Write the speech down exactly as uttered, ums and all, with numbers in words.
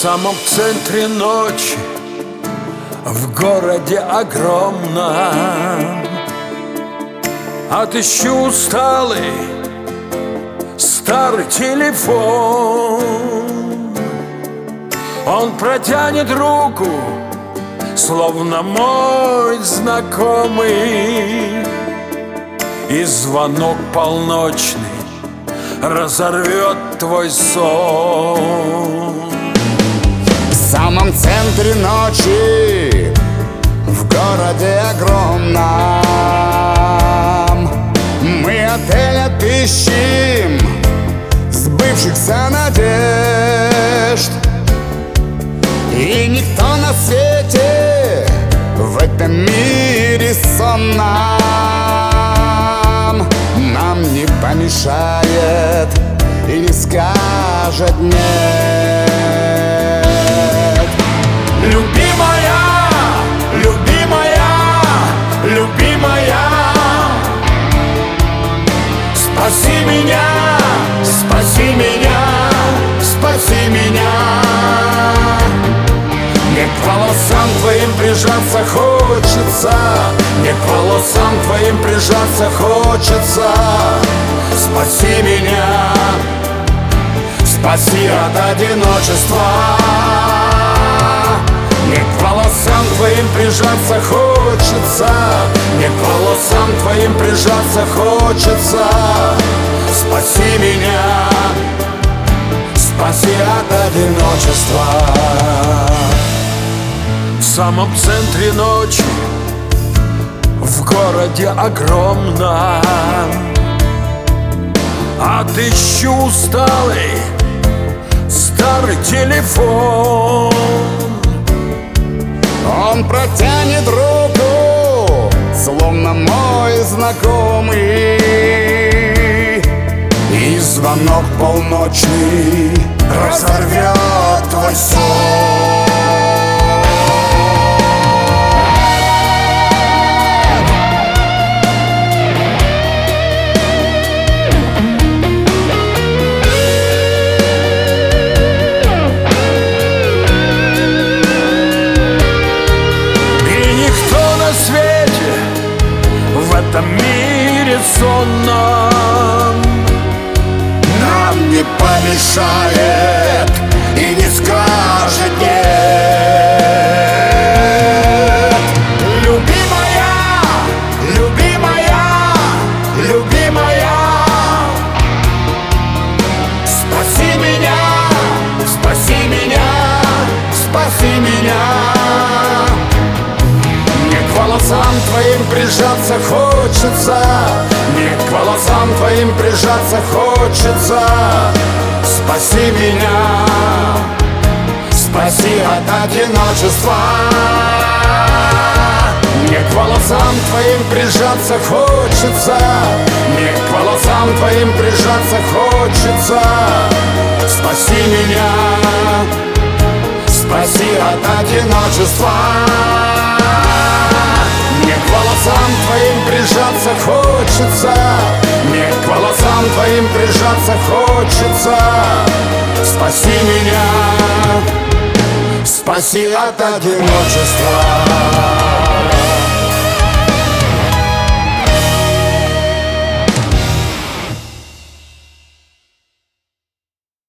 самом центре ночи, в городе огромном, отыщу усталый старый телефон. Он протянет руку, словно мой знакомый, и звонок полночный разорвет твой сон. В самом центре ночи, в городе огромном, мы отель отыщем сбывшихся надежд. И никто на свете в этом мире сонном нам не помешает и не скажет нет. Любимая, любимая, любимая, спаси меня, спаси меня, спаси меня. Мне к волосам твоим прижаться хочется, мне к волосам твоим прижаться хочется. Спаси меня, спаси от одиночества. Мне к волосам твоим прижаться хочется, мне к волосам твоим прижаться хочется. Спаси меня, спаси от одиночества. В самом центре ночи, в городе огромном, отыщу усталый старый телефон. Он протянет руку, словно мой знакомый, и звонок полночный разорвет твой сон. В этом мире сонном нам не помешает и не скажет нет. Любимая, любимая, любимая, спаси меня, спаси меня, спаси меня. Мне к волосам твоим прижаться хочется, мне к волосам твоим прижаться хочется. Спаси меня, спаси от одиночества. Мне к волосам твоим прижаться хочется, мне к волосам твоим прижаться хочется. Спаси меня, спаси от одиночества. Мне к волосам твоим прижаться хочется, мне к волосам твоим прижаться хочется. Спаси меня, спаси от одиночества.